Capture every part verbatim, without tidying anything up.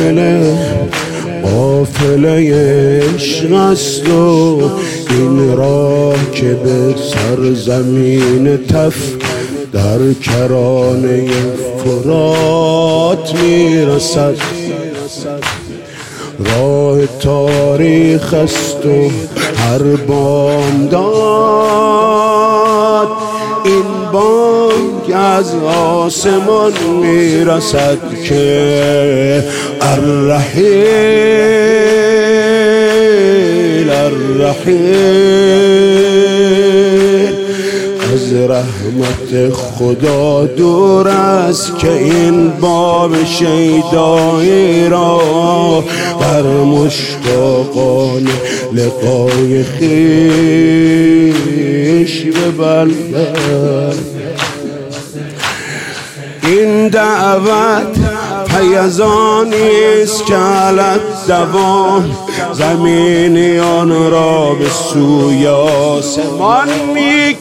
سامنه قافله عشق است و این راه که به سرزمین تف در کرانه فرات میرسد. راه تاریخ است و هر بامداد این بانگ از آسمان میرسد که الرحیل الرحیل از رحمت خدا دور است که این باب شیدایی را بر مشتاقان لقای خویش ببندد. این دعوت پیزانی است که علت دوام زمینیان را به سوی آسمان می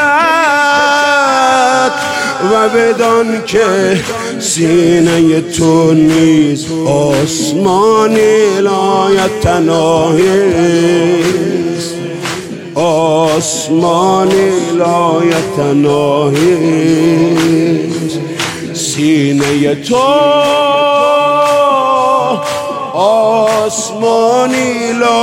کشد و بدان که سینه تو نیز آسمانی لایتناهی است، آسمانی لایتناهی است. سینه تو آسمانی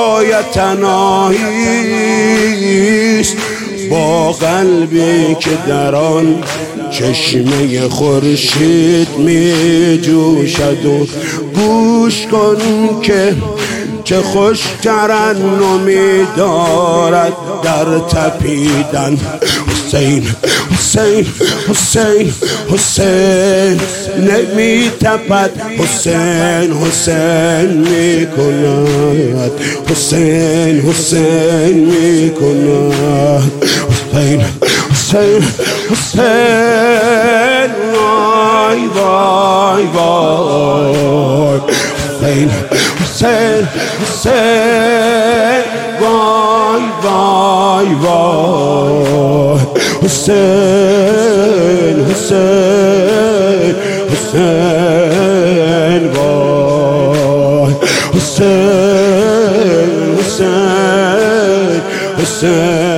لایتناهی است، با قلبی که در آن چشمه خورشید می جوشد. و گوش کن که چه خوش ترنمی دارد در تپیدن. حسین حسین حسین حسین نمی تپد، حسین حسین می کند، حسین حسین می کند. حسین حسین حسین وای وای وای. حسین حسین حسین وای وای وای. حسین حسین حسین وای. حسین حسین حسین